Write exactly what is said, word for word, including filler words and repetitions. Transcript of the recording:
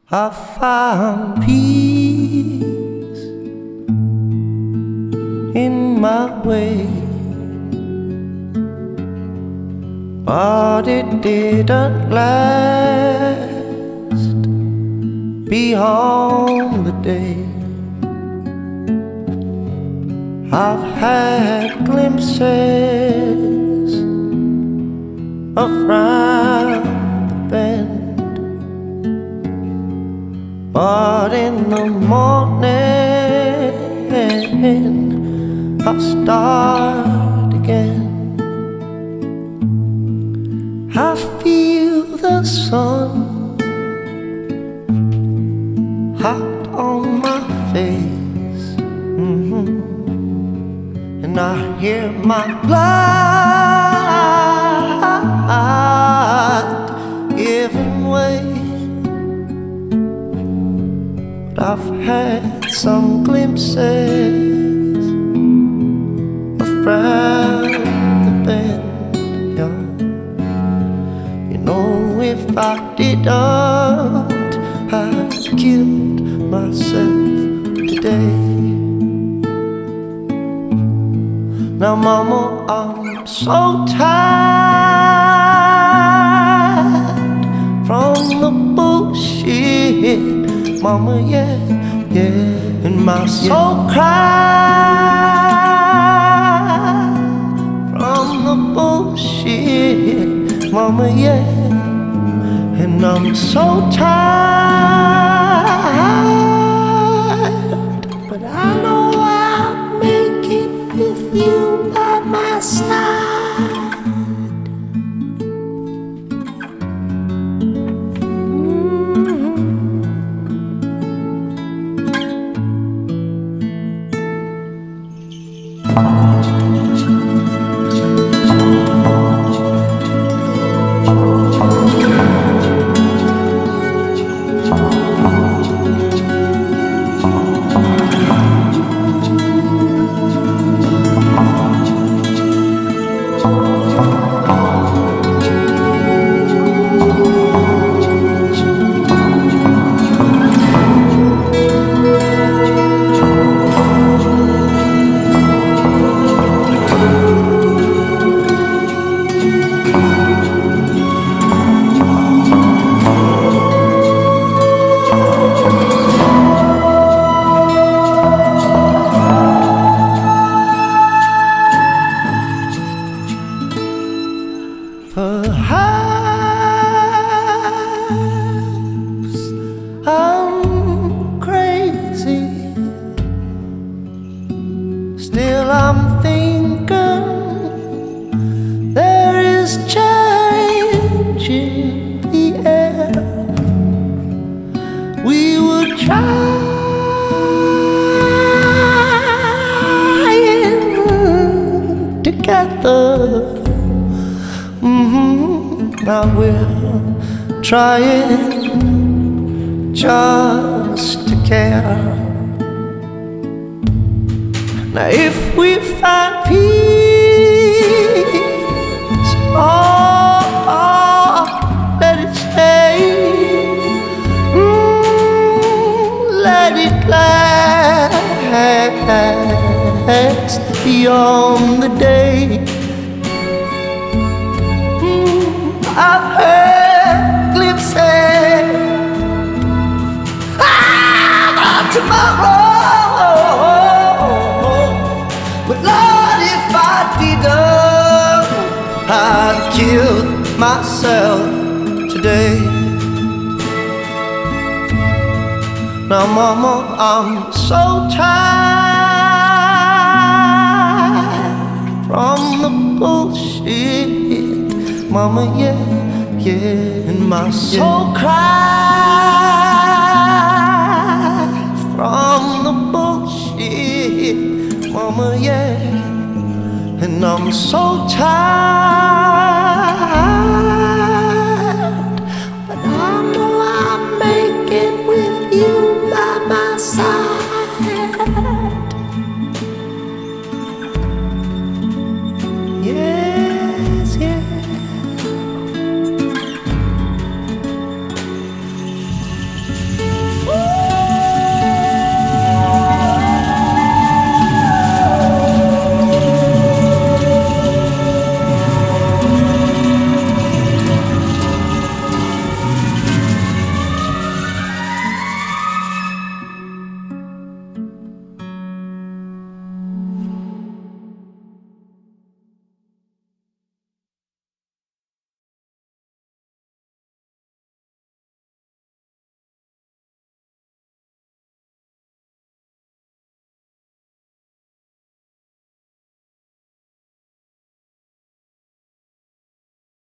I found peace in my way, but it didn't last beyond the day. I've had glimpses of round the bend, but in the morning I'll start again. I feel the sun hot on my face, mm-hmm. And I hear my blood giving way. I've had some glimpses of round the bend, yeah. You know, if I didn't, I'd killed myself today. Now, mama, I'm so tired from the bullshit, mama, yeah, yeah, and my soul cries from the bullshit, mama, yeah, and I'm so tired, but I know I'll make it with you by my side. Perhaps I'm crazy, still I'm thinking there is change in the air. We were trying together. Mm-hmm. Now we're trying just to care. Now if we find peace, oh, oh let it stay. Mm, let it last beyond the day. I've heard glimpses of tomorrow, but Lord, if I didn't, I'd kill myself today. Now, mama, I'm so tired from the bullshit, mama, yeah, yeah, and my soul cries from the bullshit, mama, yeah, and I'm so tired.